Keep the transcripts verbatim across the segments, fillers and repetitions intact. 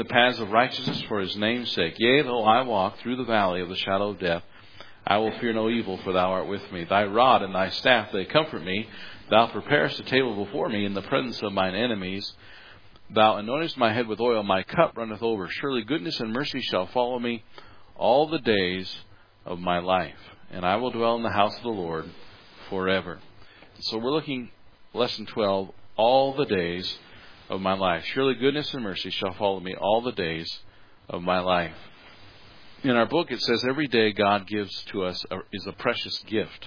the paths of righteousness for his name's sake. Yea, though I walk through the valley of the shadow of death, I will fear no evil, for thou art with me. Thy rod and thy staff, they comfort me. Thou preparest a table before me in the presence of mine enemies. Thou anointest my head with oil, my cup runneth over. Surely goodness and mercy shall follow me all the days of my life, and I will dwell in the house of the Lord forever. So we're looking, lesson twelve, all the days of my life. Surely goodness and mercy shall follow me all the days of my life. In our book, it says every day God gives to us a, is a precious gift.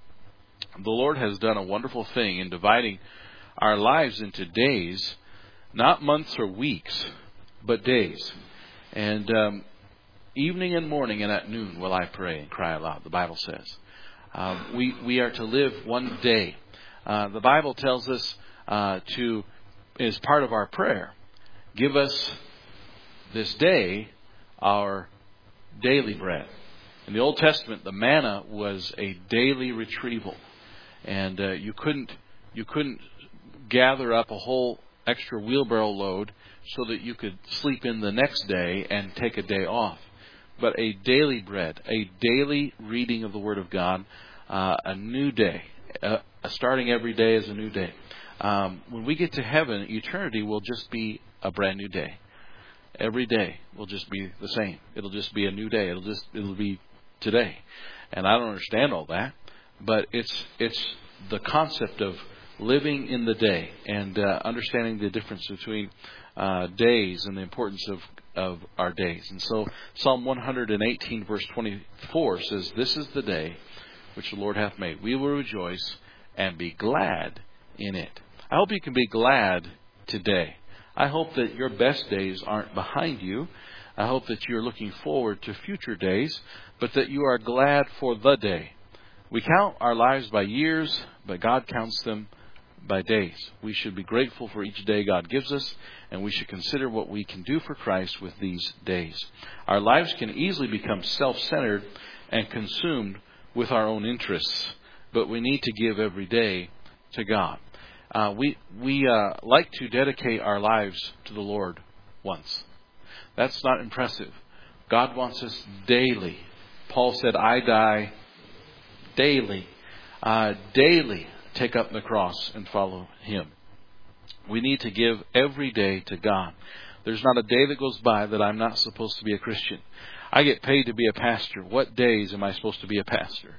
The Lord has done a wonderful thing in dividing our lives into days, not months or weeks, but days. And um, evening and morning and at noon will I pray and cry aloud, the Bible says. Uh, we, we are to live one day. Uh, the Bible tells us uh, to, as part of our prayer, give us this day our daily bread. In the Old Testament, the manna was a daily retrieval. And uh, you couldn't you couldn't gather up a whole extra wheelbarrow load so that you could sleep in the next day and take a day off. But a daily bread, a daily reading of the Word of God, uh, a new day, uh, starting every day is a new day. Um, when we get to heaven, eternity will just be a brand new day. Every day will just be the same. It'll just be a new day. It'll just it'll be today. And I don't understand all that. But it's it's the concept of living in the day and uh, understanding the difference between uh, days and the importance of, of our days. And so Psalm one eighteen verse twenty-four says, "This is the day which the Lord hath made. We will rejoice and be glad in it." I hope you can be glad today. I hope that your best days aren't behind you. I hope that you're looking forward to future days, but that you are glad for the day. We count our lives by years, but God counts them by days. We should be grateful for each day God gives us, and we should consider what we can do for Christ with these days. Our lives can easily become self-centered and consumed with our own interests, but we need to give every day to God. Uh, we we uh, like to dedicate our lives to the Lord once. That's not impressive. God wants us daily. Paul said, "I die daily, uh, daily take up the cross and follow Him." We need to give every day to God. There's not a day that goes by that I'm not supposed to be a Christian. I get paid to be a pastor. What days am I supposed to be a pastor?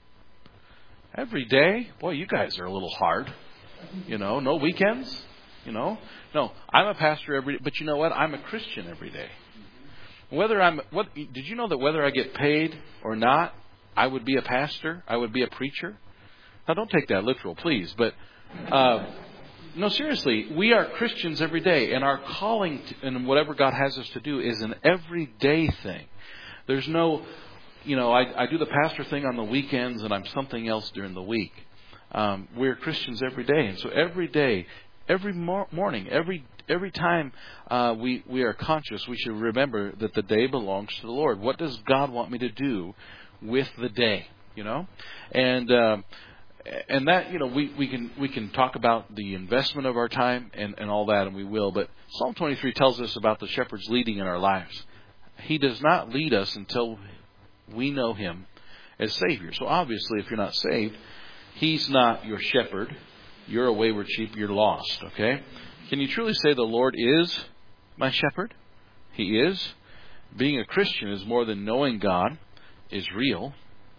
Every day? Boy, you guys are a little hard. You know, no weekends. You know, no, I'm a pastor every day. But you know what? I'm a Christian every day. Whether I'm, what did you know that whether I get paid or not, I would be a pastor. I would be a preacher. Now, don't take that literal, please. But uh, no, seriously, we are Christians every day, and our calling to, and whatever God has us to do is an everyday thing. There's no, you know, I, I do the pastor thing on the weekends, and I'm something else during the week. Um, we're Christians every day, and so every day, every mor- morning, every every time uh, we we are conscious, we should remember that the day belongs to the Lord. What does God want me to do with the day, you know? And uh, and that, you know, we, we can we can talk about the investment of our time and, and all that, and we will. But Psalm twenty-three tells us about the shepherd's leading in our lives. He does not lead us until we know Him as Savior. So obviously, if you're not saved, He's not your shepherd. You're a wayward sheep. You're lost, okay? Can you truly say the Lord is my shepherd? He is. Being a Christian is more than knowing God is real.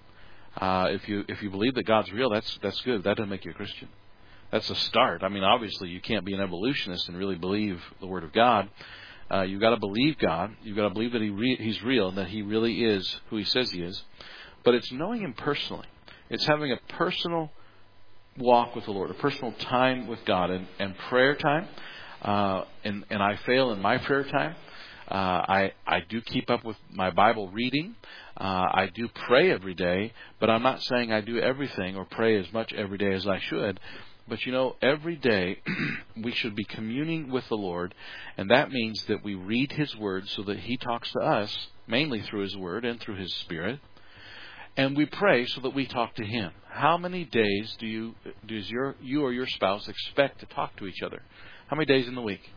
Uh, if you if you believe that God's real, that's that's good. That doesn't make you a Christian. That's a start. I mean, obviously, you can't be an evolutionist and really believe the Word of God. Uh, you've got to believe God. You've got to believe that he re- He's real and that He really is who He says He is. But it's knowing Him personally. It's having a personal walk with the Lord, a personal time with God, and, and prayer time. Uh, and, and I fail in my prayer time. Uh, I, I do keep up with my Bible reading. Uh, I do pray every day, but I'm not saying I do everything or pray as much every day as I should. But, you know, every day we should be communing with the Lord, and that means that we read His Word so that He talks to us, mainly through His Word and through His Spirit. And we pray so that we talk to Him. How many days do you does your you or your spouse expect to talk to each other? How many days in the week?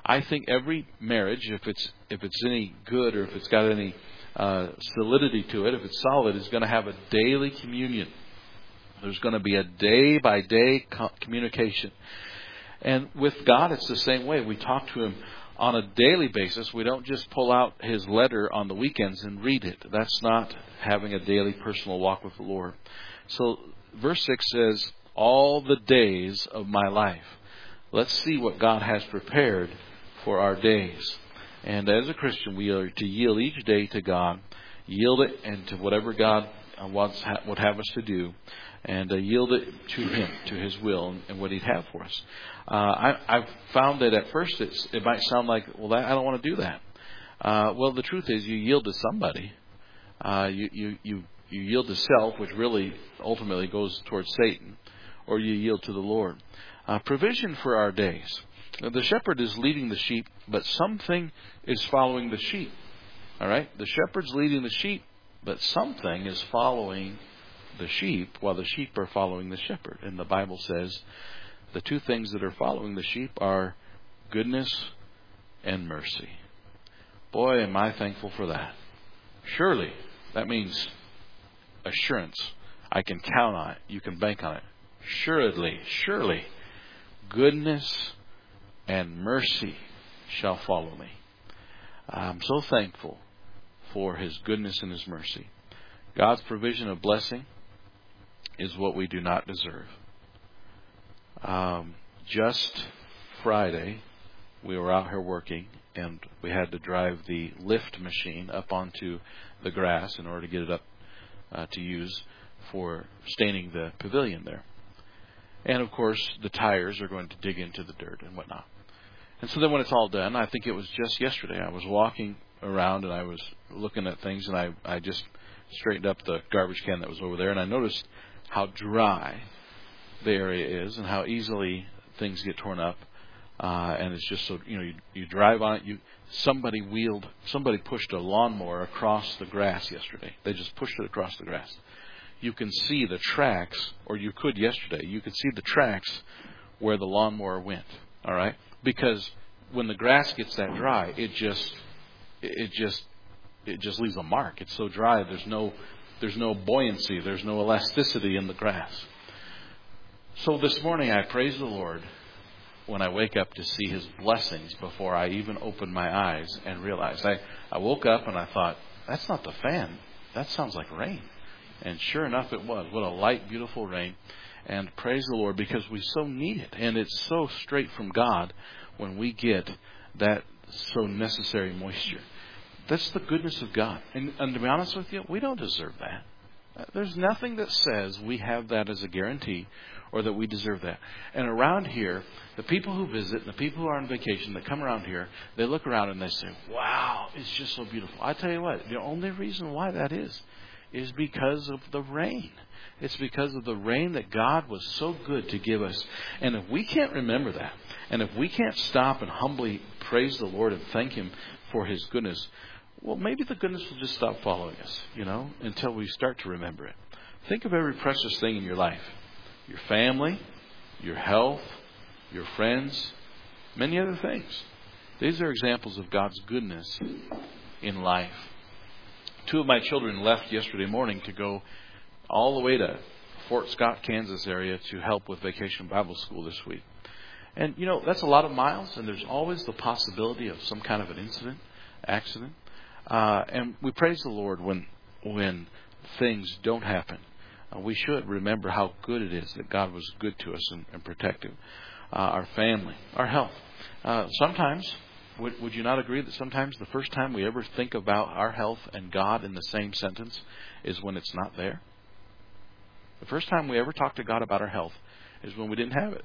I think every marriage, if it's if it's any good or if it's got any uh, solidity to it, if it's solid, is going to have a daily communion. There's going to be a day-by-day co- communication. And with God, it's the same way. We talk to Him on a daily basis. We don't just pull out His letter on the weekends and read it. That's not having a daily personal walk with the Lord. So verse six says, all the days of my life. Let's see what God has prepared for our days. And as a Christian, we are to yield each day to God, yield it and to whatever God wants, would have us to do, and uh, yield it to Him, to His will, and, and what He'd have for us. Uh, I, I've found that at first it's, it might sound like, well, that, I don't want to do that. Uh, well, the truth is, you yield to somebody. Uh, you, you, you, you yield to self, which really ultimately goes towards Satan, or you yield to the Lord. Uh, provision for our days. Now, the shepherd is leading the sheep, but something is following the sheep. All right? The shepherd's leading the sheep, but something is following the sheep while the sheep are following the shepherd. And the Bible says the two things that are following the sheep are goodness and mercy. Boy, am I thankful for that. Surely, that means assurance. I can count on it. You can bank on it. Surely, surely, goodness and mercy shall follow me. I'm so thankful for His goodness and His mercy. God's provision of blessing is what we do not deserve. Um, just Friday, we were out here working, and we had to drive the lift machine up onto the grass in order to get it up uh, to use for staining the pavilion there. And, of course, the tires are going to dig into the dirt and whatnot. And so then when it's all done, I think it was just yesterday, I was walking around and I was looking at things, and I, I just straightened up the garbage can that was over there, and I noticed how dry the area is and how easily things get torn up. Uh, and it's just so, you know, you, you drive on it. You somebody wheeled, somebody pushed a lawnmower across the grass yesterday. They just pushed it across the grass. You can see the tracks, or you could yesterday, you could see the tracks where the lawnmower went. All right? Because when the grass gets that dry, it just, it just, it just leaves a mark. It's so dry. There's no, there's no buoyancy. There's no elasticity in the grass. So this morning I praise the Lord when I wake up to see His blessings before I even open my eyes and realize. I, I woke up and I thought, that's not the fan. That sounds like rain. And sure enough, it was. What a light, beautiful rain. And praise the Lord, because we so need it. And it's so straight from God when we get that so necessary moisture. That's the goodness of God. And, and to be honest with you, we don't deserve that. There's nothing that says we have that as a guarantee or that we deserve that. And around here, the people who visit, the people who are on vacation that come around here, they look around and they say, wow, it's just so beautiful. I tell you what, the only reason why that is, is because of the rain. It's because of the rain that God was so good to give us. And if we can't remember that, and if we can't stop and humbly praise the Lord and thank Him for His goodness, well, maybe the goodness will just stop following us, you know, until we start to remember it. Think of every precious thing in your life. Your family, your health, your friends, many other things. These are examples of God's goodness in life. Two of my children left yesterday morning to go all the way to Fort Scott, Kansas area to help with Vacation Bible School this week. And, you know, that's a lot of miles, and there's always the possibility of some kind of an incident, accident. Uh, and we praise the Lord when when things don't happen. Uh, we should remember how good it is that God was good to us and, and protective. Uh, our family, our health. Uh, sometimes, would, would you not agree that sometimes the first time we ever think about our health and God in the same sentence is when it's not there? The first time we ever talk to God about our health is when we didn't have it.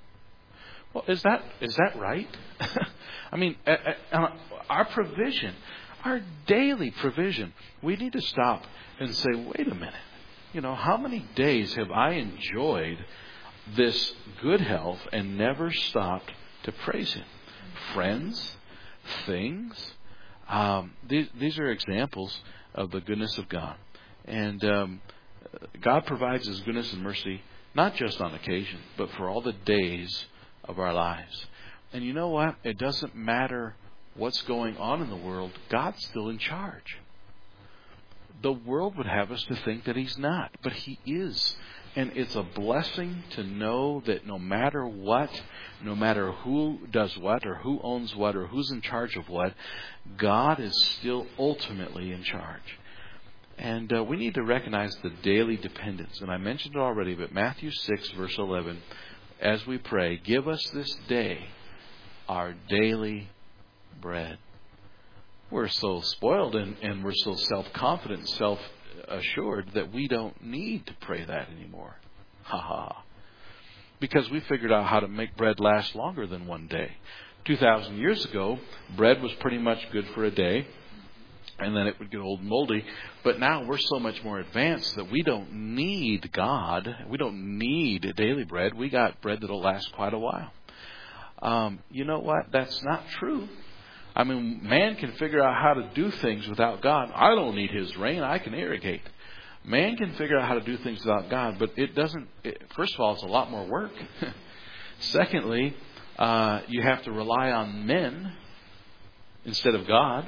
Well, is that is that right? I mean, uh, uh, our provision, our daily provision, we need to stop and say, wait a minute. You know, how many days have I enjoyed this good health and never stopped to praise Him? Friends, things. Um, these, these are examples of the goodness of God. And um, God provides His goodness and mercy not just on occasion, but for all the days of our lives. And you know what? It doesn't matter what's going on in the world. God's still in charge. The world would have us to think that He's not, but He is. And it's a blessing to know that no matter what, no matter who does what or who owns what or who's in charge of what, God is still ultimately in charge. And uh, we need to recognize the daily dependence. And I mentioned it already, but Matthew six, verse eleven, as we pray, give us this day our daily bread. We're so spoiled and, and we're so self-confident, self-assured that we don't need to pray that anymore. Ha ha. Because we figured out how to make bread last longer than one day. two thousand years ago, bread was pretty much good for a day, and then it would get old and moldy. But now we're so much more advanced that we don't need God. We don't need daily bread. We got bread that'll last quite a while. Um, you know what? That's not true. I mean, man can figure out how to do things without God. I don't need His rain. I can irrigate. Man can figure out how to do things without God, but it doesn't. It, first of all, it's a lot more work. Secondly, uh, you have to rely on men instead of God.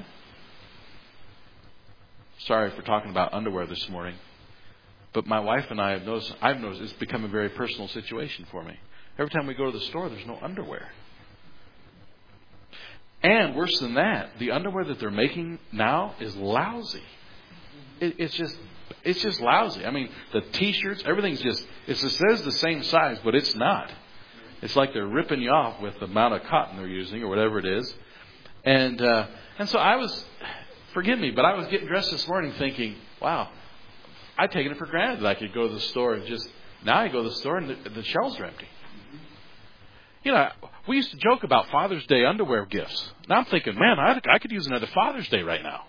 Sorry for talking about underwear this morning, but my wife and I have noticed. I've noticed it's become a very personal situation for me. Every time we go to the store, there's no underwear. And worse than that, the underwear that they're making now is lousy. It, it's just, it's just lousy. I mean, the T-shirts, everything's just, it's, it says the same size, but it's not. It's like they're ripping you off with the amount of cotton they're using or whatever it is. And uh, and so I was, forgive me, but I was getting dressed this morning thinking, wow, I'd taken it for granted that I could go to the store and just, now I go to the store and the, the shelves are empty. You know, we used to joke about Father's Day underwear gifts. Now I'm thinking, man, I, I could use another Father's Day right now.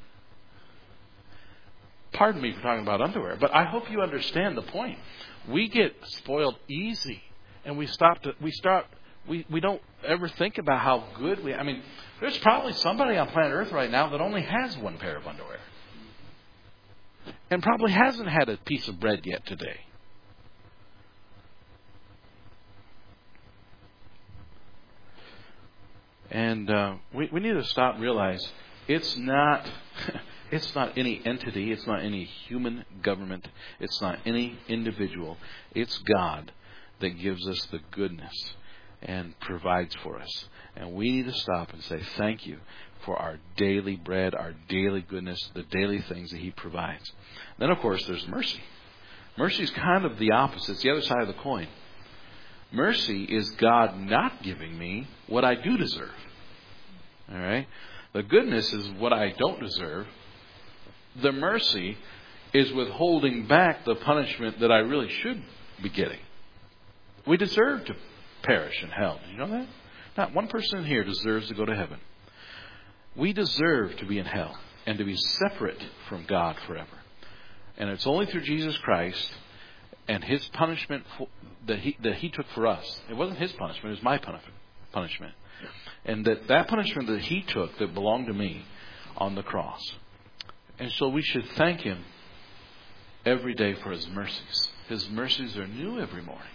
Pardon me for talking about underwear, but I hope you understand the point. We get spoiled easy, and we stop to, we start we, we don't ever think about how good we. I mean, there's probably somebody on planet Earth right now that only has one pair of underwear, and probably hasn't had a piece of bread yet today. And uh, we, we need to stop and realize it's not it's not any entity, it's not any human government, it's not any individual. It's God that gives us the goodness and provides for us. And we need to stop and say thank you for our daily bread, our daily goodness, the daily things that He provides. Then, of course, there's mercy. Mercy is kind of the opposite. It's the other side of the coin. Mercy is God not giving me what I do deserve. All right? The goodness is what I don't deserve. The mercy is withholding back the punishment that I really should be getting. We deserve to perish in hell. Did you know that? Not one person here deserves to go to heaven. We deserve to be in hell and to be separate from God forever. And it's only through Jesus Christ and His punishment for, that he that He took for us. It wasn't His punishment; it was my punishment. And that that punishment that He took that belonged to me on the cross. And so we should thank Him every day for His mercies. His mercies are new every morning.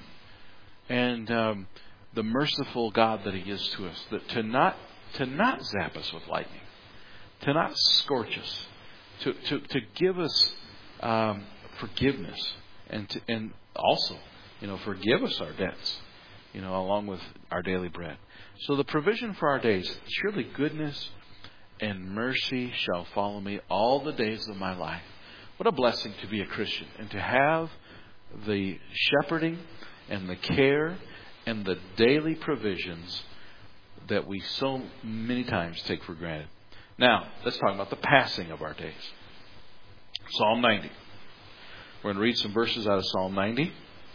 And um, the merciful God that He is to us, that to not to not zap us with lightning, to not scorch us, to to to give us um, forgiveness. And to, and also, you know, forgive us our debts, you know, along with our daily bread. So the provision for our days, surely goodness and mercy shall follow me all the days of my life. What a blessing to be a Christian and to have the shepherding and the care and the daily provisions that we so many times take for granted. Now, let's talk about the passing of our days. Psalm ninety. We're going to read some verses out of Psalm ninety.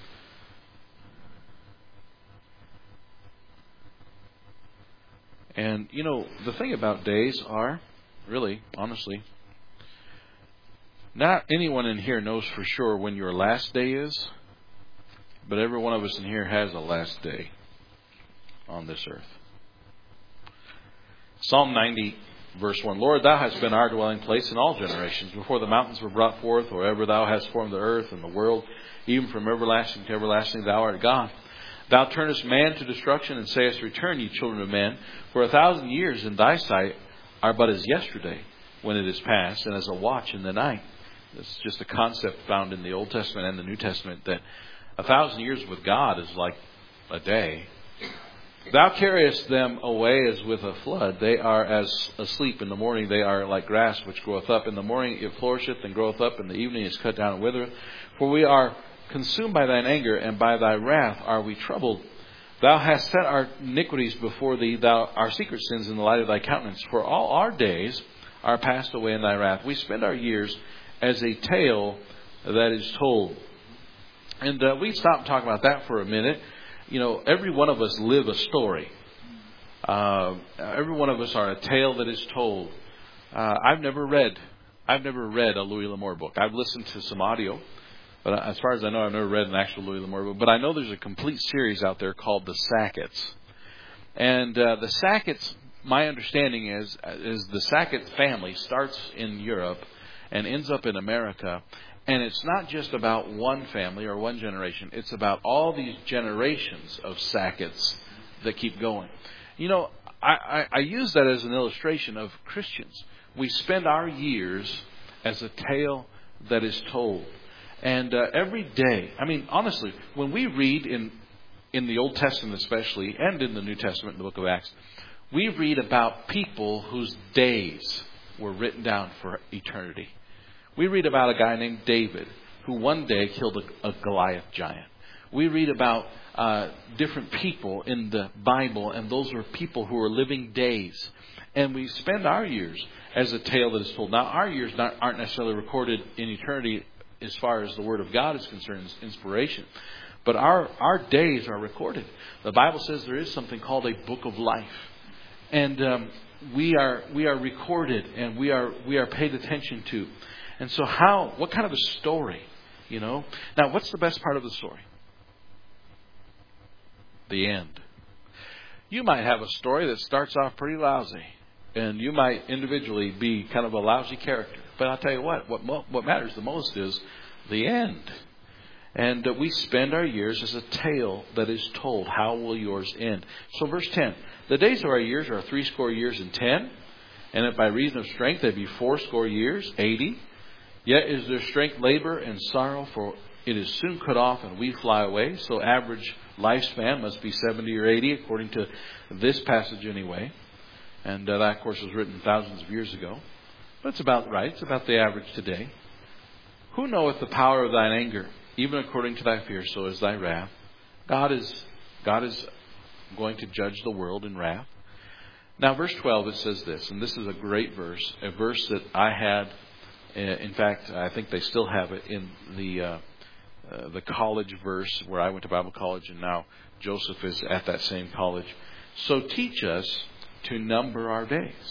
And, you know, the thing about days are, really, honestly, not anyone in here knows for sure when your last day is, but every one of us in here has a last day on this earth. Psalm ninety, verse one. Lord, Thou hast been our dwelling place in all generations. Before the mountains were brought forth, or ever Thou hast formed the earth and the world, even from everlasting to everlasting, Thou art God. Thou turnest man to destruction and sayest, Return, ye children of men. For a thousand years in thy sight are but as yesterday when it is past, and as a watch in the night. This is just a concept found in the Old Testament and the New Testament, that a thousand years with God is like a day. Thou carriest them away as with a flood. They are as asleep in the morning. They are like grass which groweth up. In the morning it flourisheth and groweth up. In the evening it is cut down and withereth. For we are consumed by thine anger, and by thy wrath are we troubled. Thou hast set our iniquities before thee, thou our secret sins in the light of thy countenance. For all our days are passed away in thy wrath. We spend our years as a tale that is told. And uh, we stop and talk about that for a minute. You know, every one of us live a story. Uh, every one of us are a tale that is told. Uh, I've never read, I've never read a Louis L'Amour book. I've listened to some audio, but as far as I know, I've never read an actual Louis L'Amour book. But I know there's a complete series out there called The Sacketts. And uh, the Sacketts, my understanding is, is the Sackett family starts in Europe and ends up in America. And it's not just about one family or one generation. It's about all these generations of Sacketts that keep going. You know, I, I, I use that as an illustration of Christians. We spend our years as a tale that is told. And uh, every day, I mean, honestly, when we read in in the Old Testament especially, and in the New Testament, in the book of Acts, we read about people whose days were written down for eternity. We read about a guy named David who one day killed a, a Goliath giant. We read about uh, different people in the Bible, and those are people who are living days. And we spend our years as a tale that is told. Now, our years not, aren't necessarily recorded in eternity as far as the Word of God is concerned, inspiration. But our, our days are recorded. The Bible says there is something called a book of life. And um, we are we are recorded, and we are we are paid attention to. And so how, what kind of a story, you know? Now, what's the best part of the story? The end. You might have a story that starts off pretty lousy, and you might individually be kind of a lousy character. But I'll tell you what, what, mo- what matters the most is the end. And uh, we spend our years as a tale that is told. How will yours end? So verse ten, the days of our years are threescore years and ten, and if by reason of strength they be fourscore years, eighty. Yet is their strength labor and sorrow, for it is soon cut off and we fly away. So average lifespan must be seventy or eighty, according to this passage anyway. And uh, that, of course, was written thousands of years ago. But it's about right. It's about the average today. Who knoweth the power of thine anger? Even according to thy fear, so is thy wrath. God is, God is going to judge the world in wrath. Now, verse twelve, it says this, and this is a great verse, a verse that I had. In fact, I think they still have it in the uh, uh, the college verse where I went to Bible college, and now Joseph is at that same college. So teach us to number our days,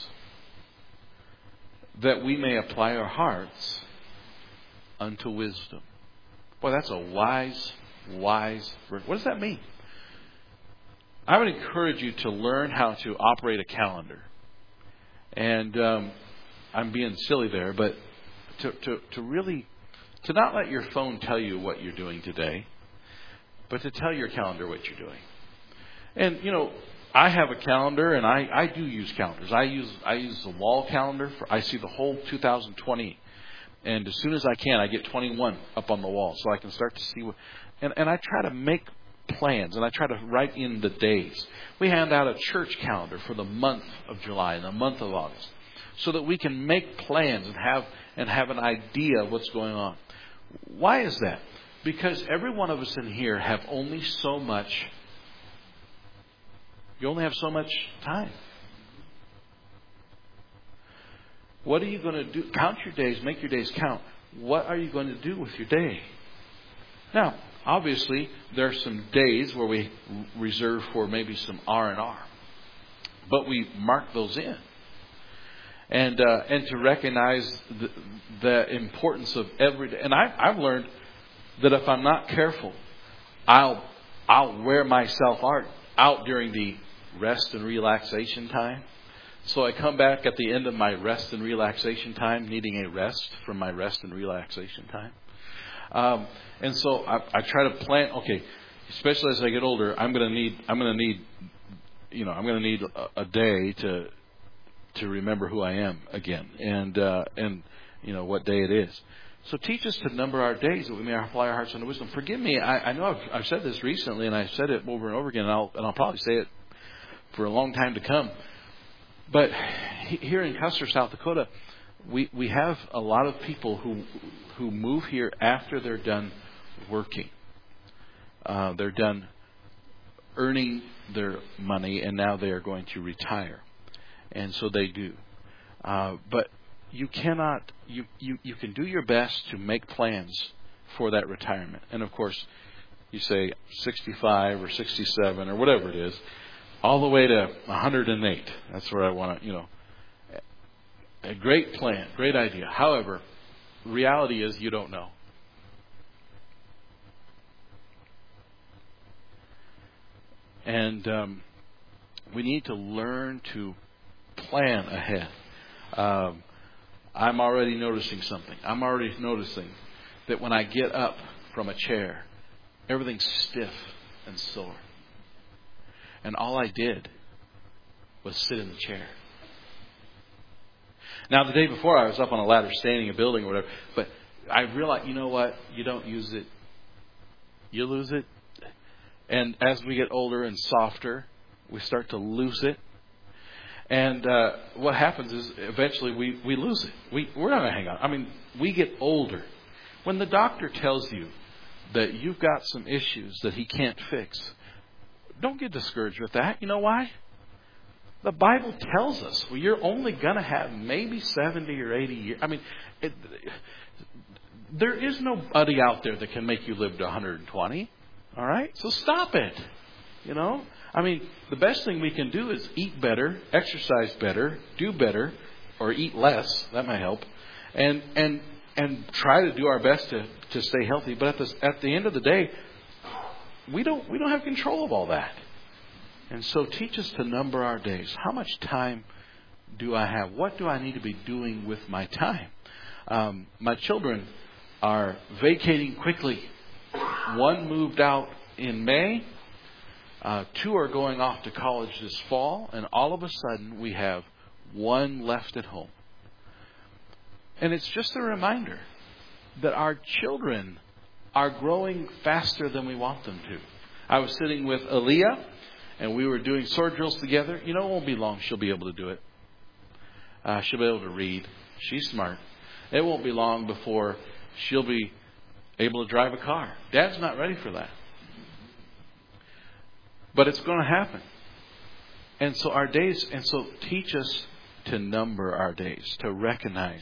that we may apply our hearts unto wisdom. Boy, that's a wise, wise verse. What does that mean? I would encourage you to learn how to operate a calendar. And um, I'm being silly there, but To, to, to really, to not let your phone tell you what you're doing today, but to tell your calendar what you're doing. And, you know, I have a calendar, and I, I do use calendars. I use I use the wall calendar. For, I see the whole two thousand twenty. And as soon as I can, I get twenty-one up on the wall so I can start to see what. And, and I try to make plans, and I try to write in the days. We hand out a church calendar for the month of July and the month of August, so that we can make plans and have and have an idea of what's going on. Why is that? Because every one of us in here have only so much. You only have so much time. What are you going to do? Count your days. Make your days count. What are you going to do with your day? Now, obviously, there are some days where we reserve for maybe some R and R. But we mark those in. And uh, and to recognize the, the importance of every day. And I, I've learned that if I'm not careful, I'll I'll wear myself out, out during the rest and relaxation time. So I come back at the end of my rest and relaxation time, needing a rest from my rest and relaxation time. Um, and so I, I try to plan. Okay, especially as I get older, I'm going to need, I'm going to need, you know, I'm going to need a, a day to, to remember who I am again, and uh, and you know what day it is. So teach us to number our days that we may apply our hearts unto wisdom. Forgive me, I, I know I've, I've said this recently, and I've said it over and over again, and I'll, and I'll probably say it for a long time to come. But here in Custer, South Dakota, we we have a lot of people who who move here after they're done working. Uh, they're done earning their money, and now they are going to retire. And so they do. Uh, but you cannot, you, you, you can do your best to make plans for that retirement. And of course, you say sixty-five or sixty-seven or whatever it is, all the way to one hundred eight. That's where I want to, you know. A great plan, great idea. However, reality is you don't know. And um, we need to learn to plan ahead. Um, I'm already noticing something. I'm already noticing that when I get up from a chair, everything's stiff and sore. And all I did was sit in the chair. Now, the day before, I was up on a ladder standing a building or whatever. But I realized, you know what? You don't use it, you lose it. And as we get older and softer, we start to lose it. And uh, what happens is eventually we, we lose it. We, we're not going to hang on. I mean, we get older. When the doctor tells you that you've got some issues that he can't fix, don't get discouraged with that. You know why? The Bible tells us well, you're only going to have maybe seventy or eighty years. I mean, it, there is nobody out there that can make you live to one hundred twenty. All right? So stop it. You know? I mean, the best thing we can do is eat better, exercise better, do better, or eat less. That might help. And and and try to do our best to, to stay healthy. But at the at the end of the day, we don't we don't have control of all that. And so teach us to number our days. How much time do I have? What do I need to be doing with my time? Um, my children are vacating quickly. One moved out in May. Uh, two are going off to college this fall. And all of a sudden, we have one left at home. And it's just a reminder that our children are growing faster than we want them to. I was sitting with Aaliyah, and we were doing sword drills together. You know, it won't be long. She'll be able to do it. Uh, she'll be able to read. She's smart. It won't be long before she'll be able to drive a car. Dad's not ready for that. But it's going to happen. And so our days, and so teach us to number our days, to recognize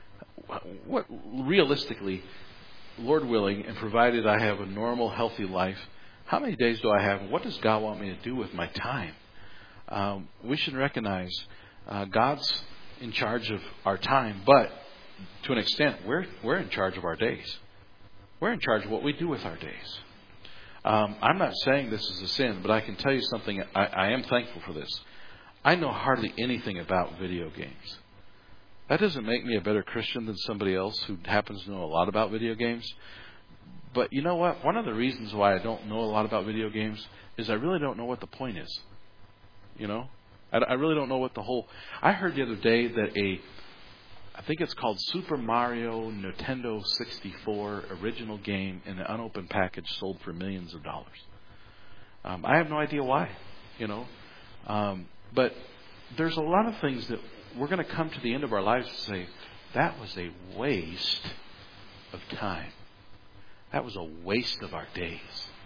what realistically, Lord willing, and provided I have a normal, healthy life, how many days do I have, and what does God want me to do with my time? Um, we should recognize uh, God's in charge of our time, but to an extent, we're we're in charge of our days. We're in charge of what we do with our days. Um, I'm not saying this is a sin, but I can tell you something. I, I am thankful for this. I know hardly anything about video games. That doesn't make me a better Christian than somebody else who happens to know a lot about video games. But you know what? One of the reasons why I don't know a lot about video games is I really don't know what the point is. You know? I, I really don't know what the whole... I heard the other day that a... I think it's called Super Mario Nintendo sixty-four original game in an unopened package sold for millions of dollars. Um, I have no idea why, you know. Um, but there's a lot of things that we're going to come to the end of our lives and say, that was a waste of time. That was a waste of our days.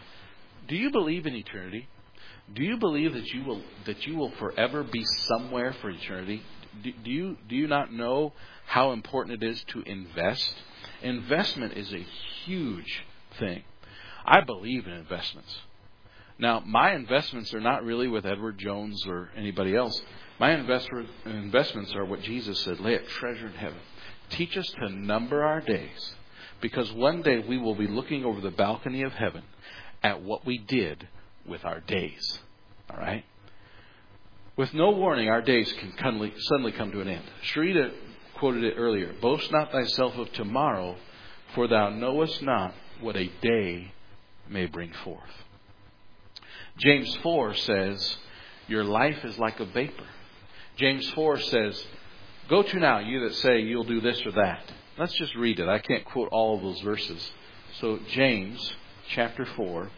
Do you believe in eternity? Do you believe that you will that you will forever be somewhere for eternity? Do, do you do you not know how important it is to invest? Investment is a huge thing. I believe in investments. Now, my investments are not really with Edward Jones or anybody else. My investor, investments are what Jesus said, lay up treasure in heaven. Teach us to number our days, because one day we will be looking over the balcony of heaven at what we did with our days. All right? With no warning, our days can suddenly come to an end. Sharita quoted it earlier. Boast not thyself of tomorrow, for thou knowest not what a day may bring forth. James four says, your life is like a vapor. James four says, go to now, you that say you'll do this or that. Let's just read it. I can't quote all of those verses. So James chapter four.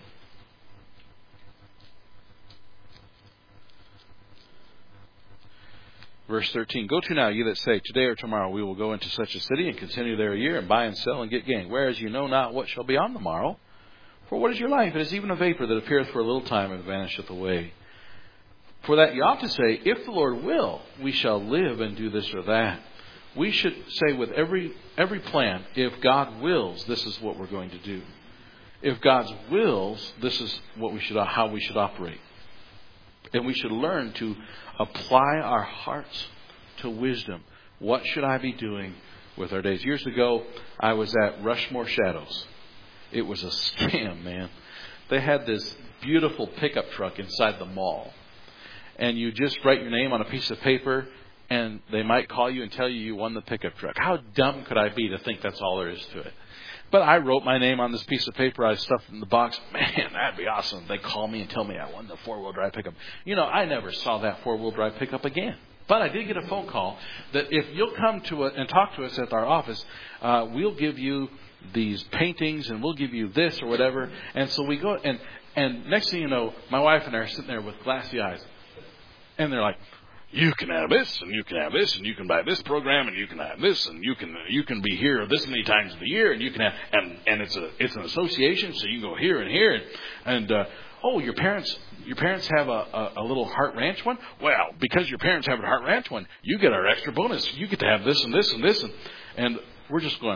Verse thirteen, go to now, you that say, today or tomorrow we will go into such a city and continue there a year and buy and sell and get gain. Whereas you know not what shall be on the morrow. For what is your life? It is even a vapor that appeareth for a little time and vanisheth away. For that you ought to say, if the Lord will, we shall live and do this or that. We should say with every every plan, if God wills, this is what we're going to do. If God wills, this is what we should how we should operate. And we should learn to apply our hearts to wisdom. What should I be doing with our days? Years ago, I was at Rushmore Shadows. It was a scam, man. They had this beautiful pickup truck inside the mall. And you just write your name on a piece of paper, and they might call you and tell you you won the pickup truck. How dumb could I be to think that's all there is to it? But I wrote my name on this piece of paper. I stuffed it in the box. Man, that'd be awesome. They call me and tell me I won the four-wheel drive pickup. You know, I never saw that four-wheel drive pickup again. But I did get a phone call that if you'll come to a, and talk to us at our office, uh, we'll give you these paintings and we'll give you this or whatever. And so we go, and, and next thing you know, my wife and I are sitting there with glassy eyes. And they're like, you can have this, and you can have this, and you can buy this program, and you can have this, and you can you can be here this many times a year, and you can have, and and it's a it's an association, so you can go here and here, and and uh, oh, your parents your parents have a, a a little Heart Ranch one. Well, because your parents have a Heart Ranch one, you get our extra bonus. You get to have this and this and this, and and we're just going.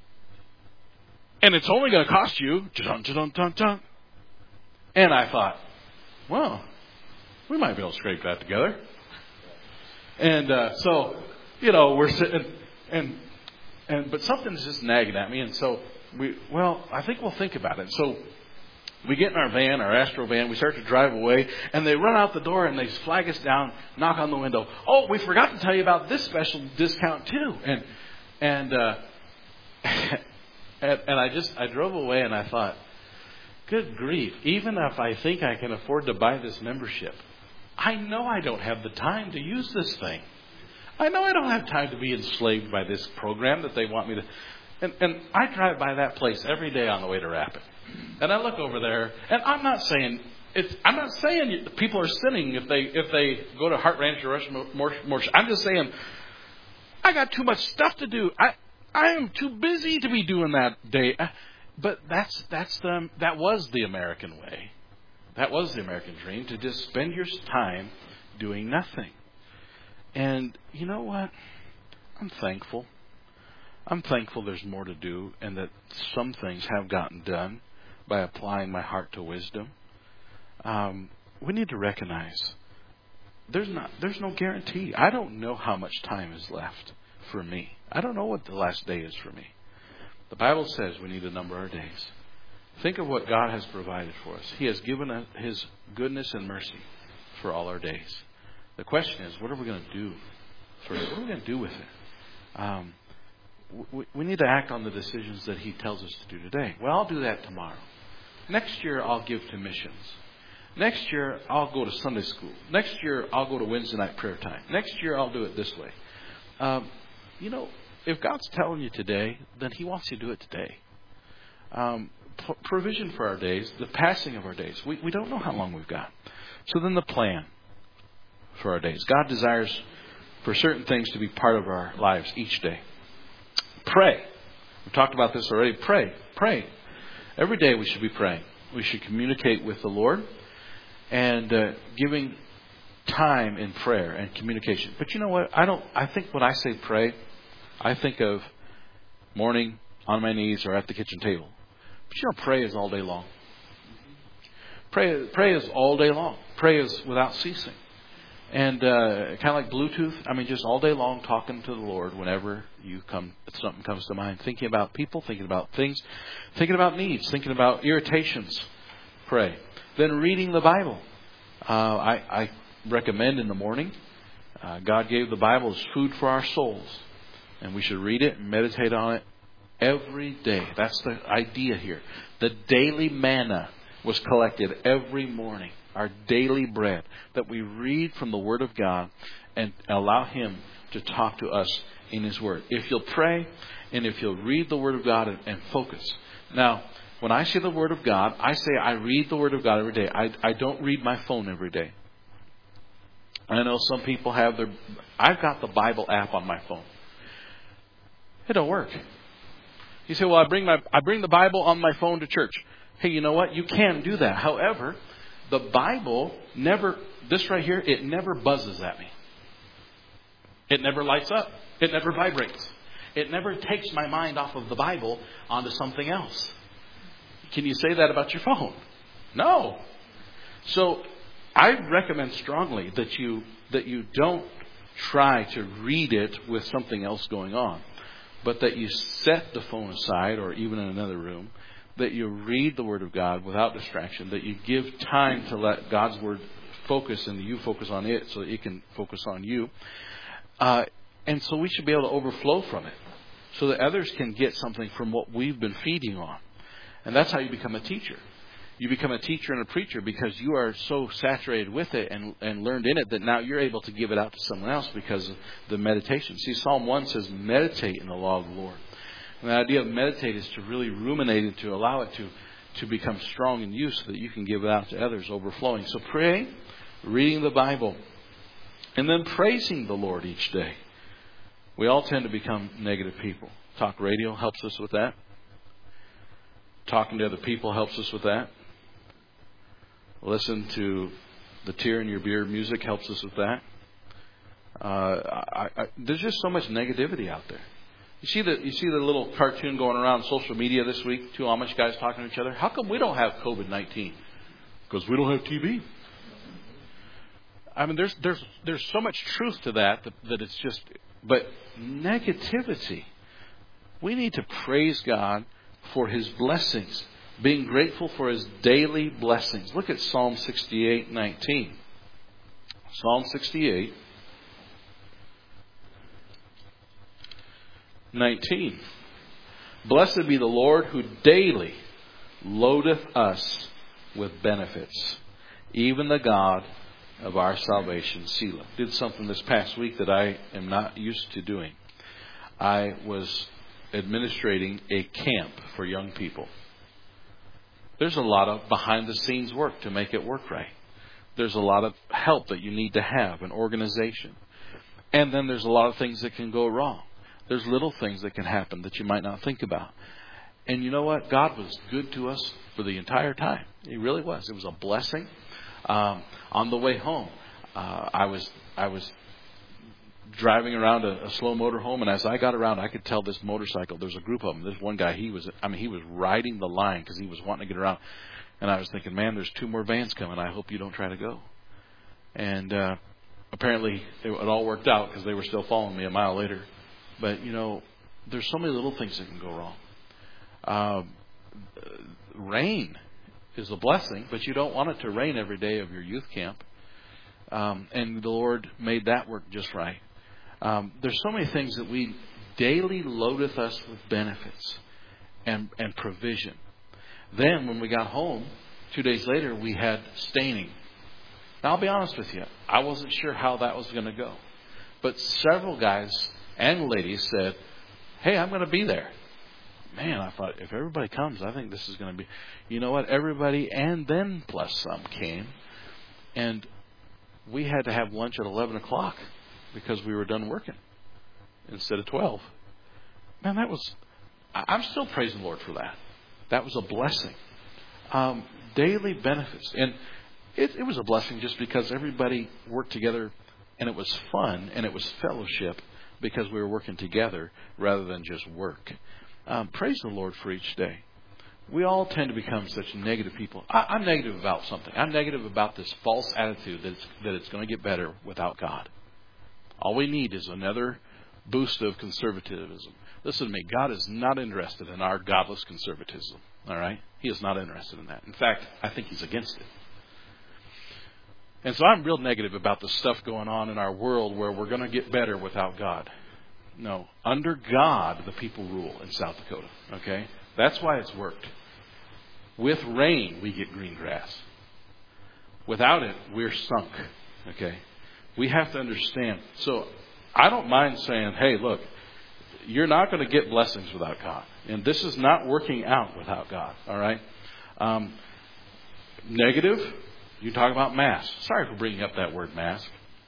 And it's only going to cost you, dun, dun, dun, dun. And I thought, well, we might be able to scrape that together. And uh, so, you know, we're sitting, and and but something's just nagging at me, and so we, well, I think we'll think about it. So we get in our van, our Astro van, we start to drive away, and they run out the door and they flag us down, knock on the window. Oh, we forgot to tell you about this special discount too, and and uh, and, and I just I drove away, and I thought, good grief! Even if I think I can afford to buy this membership, I know I don't have the time to use this thing. I know I don't have time to be enslaved by this program that they want me to. And, and I drive by that place every day on the way to Rapid. And I look over there, and I'm not saying it's. I'm not saying people are sinning if they if they go to Heart Ranch or Rushmore. I'm just saying I got too much stuff to do. I I am too busy to be doing that day. But that's that's the that was the American way. That was the American dream, to just spend your time doing nothing. And you know what? I'm thankful. I'm thankful there's more to do, and that some things have gotten done by applying my heart to wisdom. Um, we need to recognize there's not there's no guarantee. I don't know how much time is left for me. I don't know what the last day is for me. The Bible says we need to number our days. Think of what God has provided for us. He has given us His goodness and mercy for all our days. The question is, what are we going to do for it? What are we going to do with it? Um, we, we need to act on the decisions that He tells us to do today. Well, I'll do that tomorrow. Next year, I'll give to missions. Next year, I'll go to Sunday school. Next year, I'll go to Wednesday night prayer time. Next year, I'll do it this way. Um, you know, if God's telling you today, then He wants you to do it today. Um, provision for our days, the passing of our days. We, we don't know how long we've got. So then the plan for our days. God desires for certain things to be part of our lives each day. Pray. We've talked about this already. Pray. Pray. Every day we should be praying. We should communicate with the Lord and uh, giving time in prayer and communication. But you know what? I don't. I think when I say pray, I think of morning on my knees or at the kitchen table. But you know, pray is all day long. Pray, pray is all day long. Pray is without ceasing. And uh, kind of like Bluetooth, I mean, just all day long talking to the Lord whenever you come, something comes to mind. Thinking about people, thinking about things, thinking about needs, thinking about irritations. Pray. Then reading the Bible. Uh, I, I recommend in the morning. Uh, God gave the Bible as food for our souls. And we should read it and meditate on it every day. That's the idea here. The daily manna was collected every morning. our daily bread, that we read from the Word of God and allow Him to talk to us in His Word. If you'll pray and if you'll read the Word of God and, and focus. Now, when I say the Word of God, I say I read the Word of God every day. I, I don't read my phone every day. I know some people have their... I've got the Bible app on my phone. It don't work. You say, well, I bring my I bring the Bible on my phone to church. Hey, you know what? You can do that. However, the Bible never... This right here, it never buzzes at me. It never lights up. It never vibrates. It never takes my mind off of the Bible onto something else. Can you say that about your phone? No. So I recommend strongly that you that you don't try to read it with something else going on, but that you set the phone aside, or even in another room, that you read the Word of God without distraction, that you give time to let God's Word focus and you focus on it so that it can focus on you. Uh, and so we should be able to overflow from it so that others can get something from what we've been feeding on. And that's how you become a teacher. You become a teacher and a preacher because you are so saturated with it and, and learned in it that now you're able to give it out to someone else because of the meditation. See, Psalm one says, meditate in the law of the Lord. And the idea of meditate is to really ruminate and to allow it to, to become strong in you so that you can give it out to others, overflowing. So praying, reading the Bible, and then praising the Lord each day. We all tend to become negative people. Talk radio helps us with that. Talking to other people helps us with that. Listen to the Tear in Your Beard music helps us with that. Uh, I, I, there's just so much negativity out there. You see the you see the little cartoon going around social media this week? Two Amish guys talking to each other. How come we don't have COVID nineteen? Because we don't have T V. I mean, there's there's there's so much truth to that, that that it's just. But negativity. We need to praise God for His blessings, being grateful for His daily blessings. Look at Psalm sixty-eight nineteen. Psalm sixty-eight nineteen. Blessed be the Lord who daily loadeth us with benefits, even the God of our salvation. Selah. Did something this past week that I am not used to doing. I was administrating a camp for young people. There's a lot of behind the scenes work to make it work right. There's a lot of help that you need to have, an organization. And then there's a lot of things that can go wrong. There's little things that can happen that you might not think about. And you know what? God was good to us for the entire time. He really was. It was a blessing. Um, on the way home, uh, I was I was driving around a, a slow motorhome, and as I got around, I could tell this motorcycle. There's a group of them. There's one guy. He was I mean he was riding the line because he was wanting to get around. And I was thinking, man, there's two more vans coming. I hope you don't try to go. And uh, apparently, it, it all worked out because they were still following me a mile later. But you know, there's so many little things that can go wrong. Uh, rain is a blessing, but you don't want it to rain every day of your youth camp. Um, and the Lord made that work just right. Um, there's so many things that we daily loadeth us with benefits and, and provision. Then when we got home, two days later, we had staining. Now, I'll be honest with you. I wasn't sure how that was going to go. But several guys and ladies said, hey, I'm going to be there. Man, I thought, if everybody comes, I think this is going to be... You know what? Everybody and then plus some came. And we had to have lunch at eleven o'clock because we were done working instead of twelve. Man, that was... I'm still praising the Lord for that. That was a blessing. Um, daily benefits. And it, it was a blessing just because everybody worked together and it was fun and it was fellowship because we were working together rather than just work. Um, praise the Lord for each day. We all tend to become such negative people. I, I'm negative about something. I'm negative about this false attitude that it's, that it's going to get better without God. All we need is another boost of conservatism. Listen to me. God is not interested in our godless conservatism. All right? He is not interested in that. In fact, I think He's against it. And so I'm real negative about the stuff going on in our world where we're going to get better without God. No. Under God, the people rule in South Dakota. Okay? That's why it's worked. With rain, we get green grass. Without it, we're sunk. Okay? We have to understand. So I don't mind saying, hey, look, you're not going to get blessings without God. And this is not working out without God. All right? Um, negative, you talk about masks. Sorry for bringing up that word mask.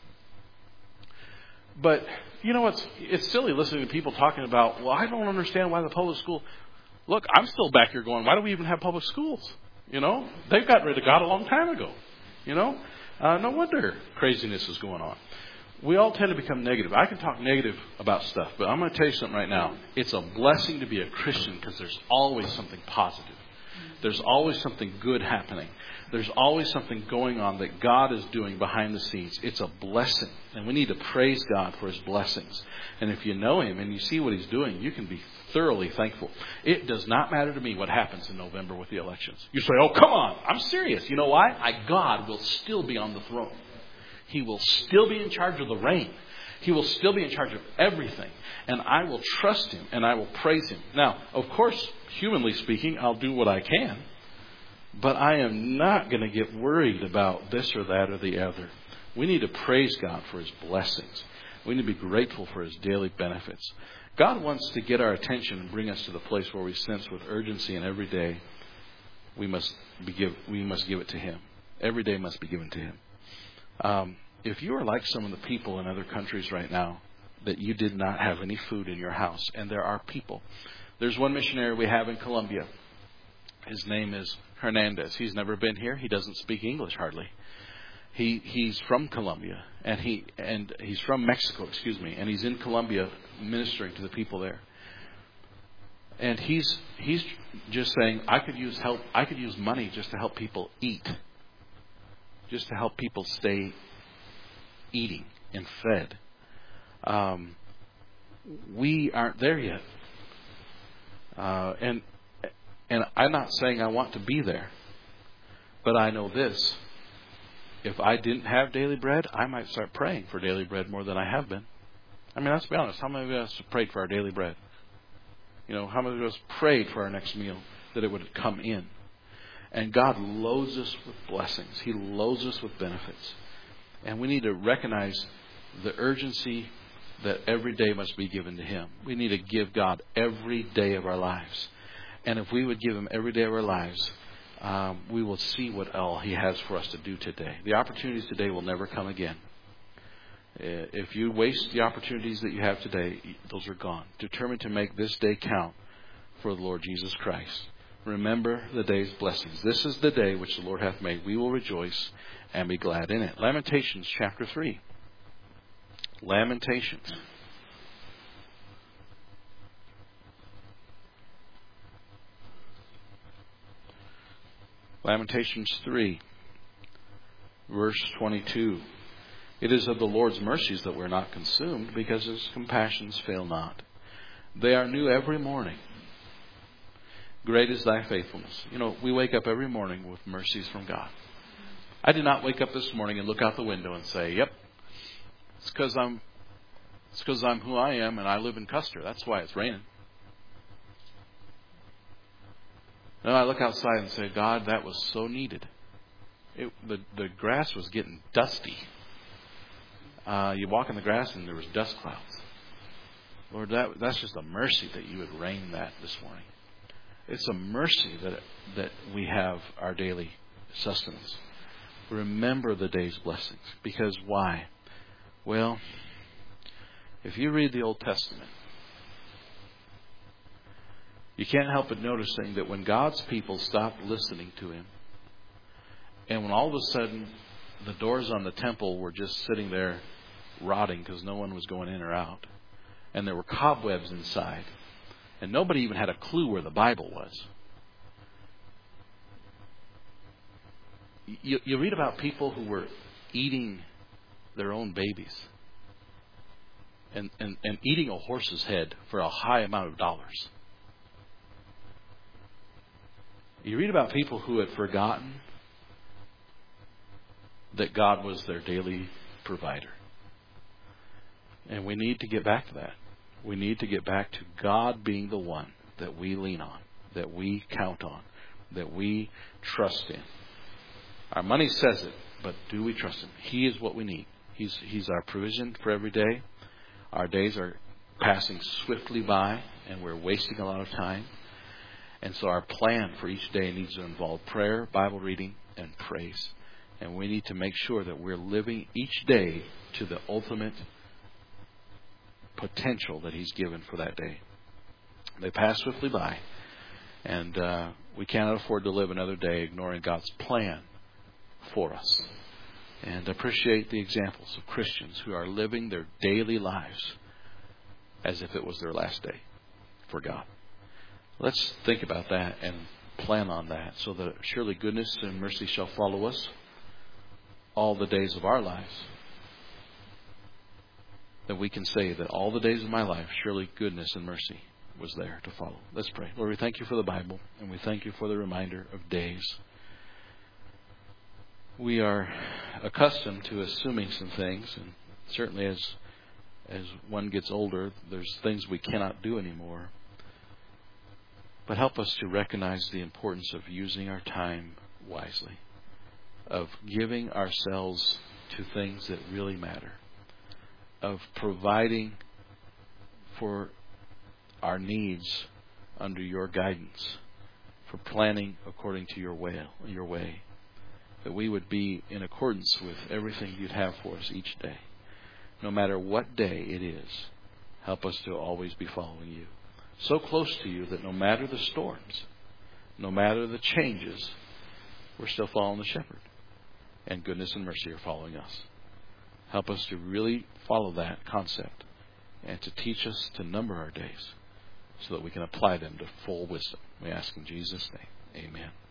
But, you know, it's, it's silly listening to people talking about, well, I don't understand why the public school. Look, I'm still back here going, why do we even have public schools? You know, they've gotten rid of God a long time ago. You know, uh, no wonder craziness is going on. We all tend to become negative. I can talk negative about stuff, but I'm going to tell you something right now. It's a blessing to be a Christian because there's always something positive. There's always something good happening. There's always something going on that God is doing behind the scenes. It's a blessing. And we need to praise God for His blessings. And if you know Him and you see what He's doing, you can be thoroughly thankful. It does not matter to me what happens in November with the elections. You say, oh, come on. I'm serious. You know why? I, God will still be on the throne. He will still be in charge of the rain. He will still be in charge of everything. And I will trust Him and I will praise Him. Now, of course, humanly speaking, I'll do what I can. But I am not going to get worried about this or that or the other. We need to praise God for His blessings. We need to be grateful for His daily benefits. God wants to get our attention and bring us to the place where we sense with urgency, and every day we must be give, we must give it to Him. Every day must be given to Him. Um, if you are like some of the people in other countries right now, that you did not have any food in your house, and there are people. There's one missionary we have in Colombia. His name is Hernandez. He's never been here. He doesn't speak English hardly. He he's from Colombia, and he and he's from Mexico, excuse me, and he's in Colombia ministering to the people there. And he's he's just saying, I could use help. I could use money just to help people eat, just to help people stay eating and fed. Um, we aren't there yet, uh, and and I'm not saying I want to be there, but I know this. If I didn't have daily bread, I might start praying for daily bread more than I have been. I mean, let's be honest. How many of us have prayed for our daily bread? You know, how many of us prayed for our next meal that it would come in? And God loads us with blessings. He loads us with benefits. And we need to recognize the urgency that every day must be given to Him. We need to give God every day of our lives. And if we would give Him every day of our lives, um, we will see what all He has for us to do today. The opportunities today will never come again. If you waste the opportunities that you have today, those are gone. Determined to make this day count for the Lord Jesus Christ. Remember the day's blessings. This is the day which the Lord hath made. We will rejoice and be glad in it. Lamentations chapter three. Lamentations. Lamentations three, verse twenty-two. It is of the Lord's mercies that we're not consumed, because His compassions fail not. They are new every morning. Great is thy faithfulness. You know, we wake up every morning with mercies from God. I did not wake up this morning and look out the window and say, yep, it's because I'm, it's because I'm who I am and I live in Custer. That's why it's raining. And I look outside and say, God, that was so needed. It, the, the grass was getting dusty. Uh, you walk in the grass and there was dust clouds. Lord, that, that's just a mercy that you would rain that this morning. It's a mercy that that we have our daily sustenance. Remember the day's blessings. Because why? Well, if you read the Old Testament, you can't help but noticing that when God's people stopped listening to Him, and when all of a sudden the doors on the temple were just sitting there rotting because no one was going in or out, and there were cobwebs inside, and nobody even had a clue where the Bible was. You, you read about people who were eating their own babies and, and, and eating a horse's head for a high amount of dollars. You read about people who had forgotten that God was their daily provider. And we need to get back to that. We need to get back to God being the one that we lean on, that we count on, that we trust in. Our money says it, but do we trust Him? He is what we need. He's, he's our provision for every day. Our days are passing swiftly by, and we're wasting a lot of time. And so our plan for each day needs to involve prayer, Bible reading, and praise. And we need to make sure that we're living each day to the ultimate potential that He's given for that day. They pass swiftly by, and uh, we cannot afford to live another day ignoring God's plan for us. And appreciate the examples of Christians who are living their daily lives as if it was their last day for God. Let's think about that and plan on that, so that surely goodness and mercy shall follow us all the days of our lives. That we can say that all the days of my life, surely goodness and mercy was there to follow. Let's pray. Lord, we thank You for the Bible, and we thank You for the reminder of days. We are accustomed to assuming some things, and certainly as as one gets older, there's things we cannot do anymore. But help us to recognize the importance of using our time wisely, of giving ourselves to things that really matter, of providing for our needs under Your guidance, for planning according to Your way, your way, that we would be in accordance with everything You'd have for us each day. No matter what day it is, help us to always be following You. So close to You that no matter the storms, no matter the changes, we're still following the shepherd. And goodness and mercy are following us. Help us to really follow that concept, and to teach us to number our days so that we can apply them to full wisdom. We ask in Jesus' name. Amen.